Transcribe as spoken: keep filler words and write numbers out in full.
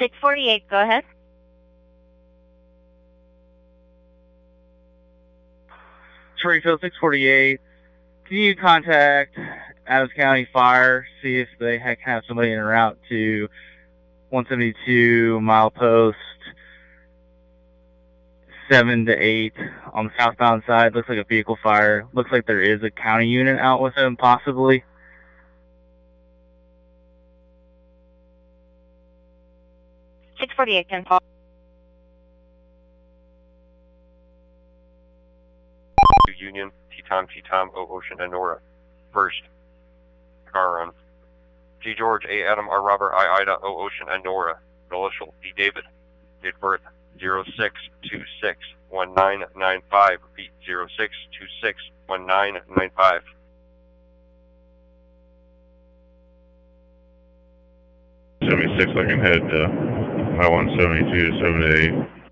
six forty-eight, go ahead. Springfield six forty-eight, can you contact Adams County Fire, see if they can have somebody en route to one seventy-two milepost seven to eight on the southbound side? Looks like a vehicle fire. Looks like there is a county unit out with them, possibly. six forty-eight, ten call. Union, T-Tom, T-Tom, O Ocean, and Nora. First. Car run. G George, A Adam, R Robert, I Ida, O Ocean, and Nora. Initial, D David. Date of birth, zero six two six one nine nine five. Repeat, zero six two six one nine nine five. seventy-six, I can head uh, I one seventy-two to seven to eight.